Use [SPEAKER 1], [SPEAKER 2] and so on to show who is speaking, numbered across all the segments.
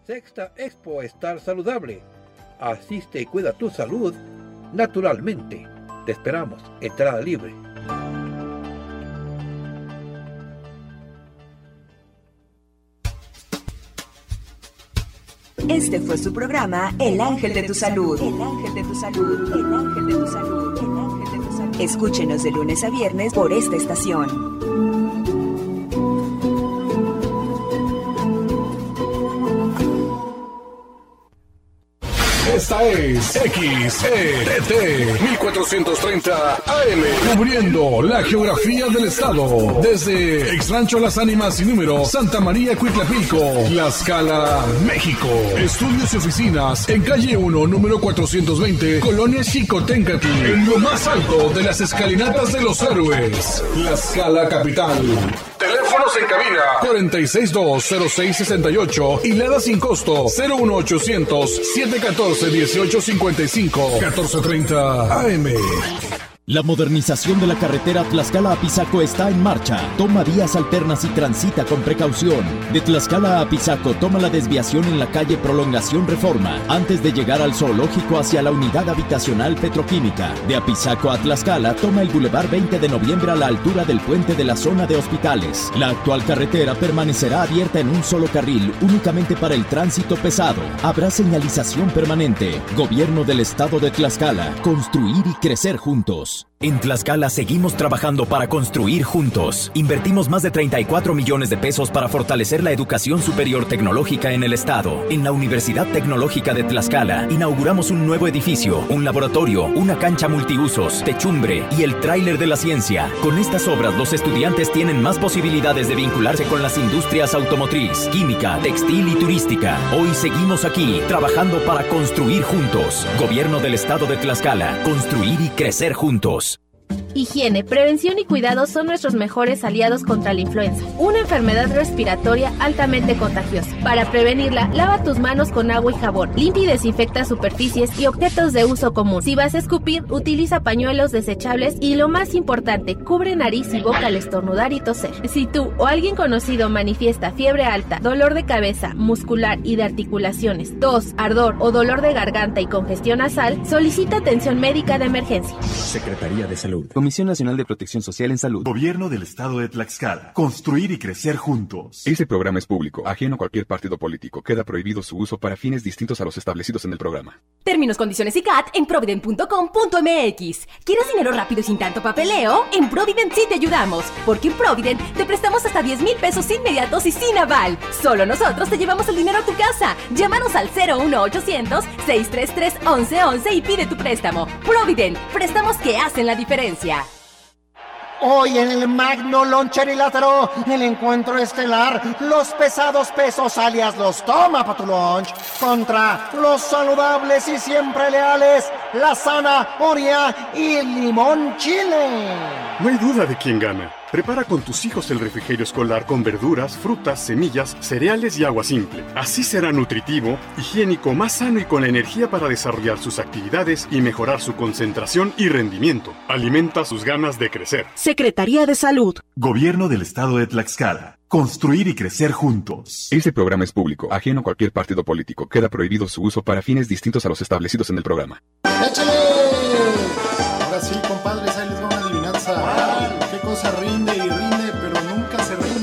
[SPEAKER 1] Sexta Expo Estar Saludable. Asiste y cuida tu salud naturalmente. Te esperamos. Entrada libre.
[SPEAKER 2] Este fue su programa El Ángel de tu Salud. El Ángel de tu Salud. El Ángel de tu Salud. El Ángel de tu Salud. Escúchenos de lunes a viernes por esta estación.
[SPEAKER 3] Esta es XETT 1430 AM, cubriendo la geografía del estado, desde Exrancho Las Ánimas sin número, Santa María Cuitlapilco, Tlaxcala, México. Estudios y oficinas en calle 1, número 420, Colonia Xicoténcatl, en lo más alto de las escalinatas de los héroes, Tlaxcala capital. Teléfonos en cabina 462-0668 y Lada sin costo 01800-714-1855 1430 AM.
[SPEAKER 4] La modernización de la carretera Tlaxcala a Pisaco está en marcha. Toma vías alternas y transita con precaución. De Tlaxcala a Pisaco, toma la desviación en la calle Prolongación Reforma, antes de llegar al zoológico hacia la unidad habitacional petroquímica. De Apizaco a Tlaxcala, toma el Boulevard 20 de Noviembre a la altura del puente de la zona de hospitales. La actual carretera permanecerá abierta en un solo carril, únicamente para el tránsito pesado. Habrá señalización permanente. Gobierno del Estado de Tlaxcala. Construir y crecer juntos.
[SPEAKER 5] En Tlaxcala seguimos trabajando para construir juntos. Invertimos más de 34 millones de pesos para fortalecer la educación superior tecnológica en el estado. En la Universidad Tecnológica de Tlaxcala inauguramos un nuevo edificio, un laboratorio, una cancha multiusos, techumbre y el tráiler de la ciencia. Con estas obras los estudiantes tienen más posibilidades de vincularse con las industrias automotriz, química, textil y turística. Hoy seguimos aquí trabajando para construir juntos. Gobierno del Estado de Tlaxcala. Construir y crecer juntos.
[SPEAKER 6] Higiene, prevención y cuidado son nuestros mejores aliados contra la influenza, una enfermedad respiratoria altamente contagiosa. Para prevenirla, lava tus manos con agua y jabón, limpia y desinfecta superficies y objetos de uso común. Si vas a escupir, utiliza pañuelos desechables y, lo más importante, cubre nariz y boca al estornudar y toser. Si tú o alguien conocido manifiesta fiebre alta, dolor de cabeza, muscular y de articulaciones, tos, ardor o dolor de garganta y congestión nasal, solicita atención médica de emergencia.
[SPEAKER 7] Secretaría de Salud. Comisión Nacional de Protección Social en Salud.
[SPEAKER 8] Gobierno del Estado de Tlaxcala. Construir y crecer juntos.
[SPEAKER 9] Este programa es público, ajeno a cualquier partido político. Queda prohibido su uso para fines distintos a los establecidos en el programa.
[SPEAKER 10] Términos, condiciones y CAT en provident.com.mx. ¿Quieres dinero rápido y sin tanto papeleo? En Provident sí te ayudamos, porque en Provident te prestamos hasta 10,000 pesos inmediatos y sin aval. Solo nosotros te llevamos el dinero a tu casa. Llámanos al 01800-633-1111 y pide tu préstamo. Provident, préstamos que hacen la diferencia.
[SPEAKER 11] Hoy en el Magno Loncherilátero, el encuentro estelar, los pesados pesos alias los toma pa' tu lunch, contra los saludables y siempre leales, la zanahoria y el limón chile.
[SPEAKER 12] No hay duda de quién gana. Prepara con tus hijos el refrigerio escolar con verduras, frutas, semillas, cereales y agua simple. Así será nutritivo, higiénico, más sano y con la energía para desarrollar sus actividades y mejorar su concentración y rendimiento. Alimenta sus ganas de crecer.
[SPEAKER 2] Secretaría de Salud.
[SPEAKER 8] Gobierno del Estado de Tlaxcala. Construir y crecer juntos.
[SPEAKER 9] Este programa es público, ajeno a cualquier partido político. Queda prohibido su uso para fines distintos a los establecidos en el programa.
[SPEAKER 13] ¡Échale! Ahora sí, compadres, ahí les va una adivinanza. ¿Qué cosa rinde y rinde, pero nunca se rinde?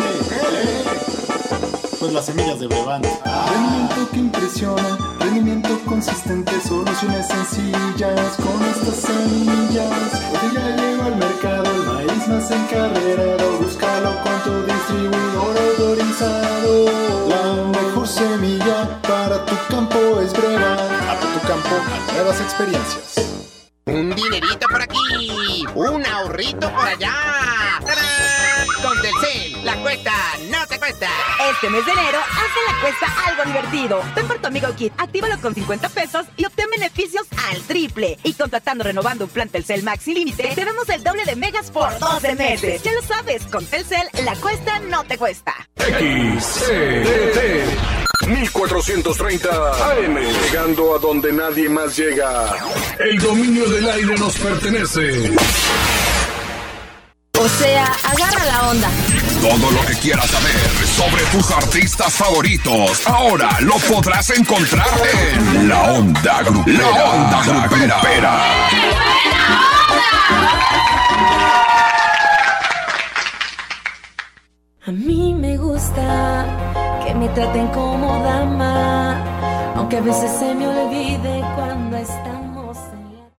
[SPEAKER 13] Pues las semillas de Brevant. Rendimiento que impresiona, rendimiento consistente, soluciones sencillas con estas semillas. Porque ya llegó al mercado el maíz más encarrerado. Búscalo con tu distribuidor autorizado. La mejor semilla para tu campo es Brevant. Abre tu campo a nuevas experiencias.
[SPEAKER 14] Un dinerito por aquí, un ahorrito por allá. ¡Tarán! Con Telcel, la cuesta no te cuesta.
[SPEAKER 15] Este mes de enero, hazte la cuesta algo divertido. Ven por tu amigo Kit, actívalo con 50 pesos y obtén beneficios al triple. Y contratando renovando un plan Telcel Max sin límite, te damos el doble de megas por 12 meses. Ya lo sabes, con Telcel, la cuesta no te cuesta.
[SPEAKER 3] XETT 1430 AM, llegando a donde nadie más llega. El dominio del aire nos pertenece.
[SPEAKER 6] O sea, agarra la onda.
[SPEAKER 3] Todo lo que quieras saber sobre tus artistas favoritos, ahora lo podrás encontrar en La Onda Grupera. La Onda Grupera.
[SPEAKER 16] A mí me gusta que me traten como dama, aunque a veces se me olvide cuando están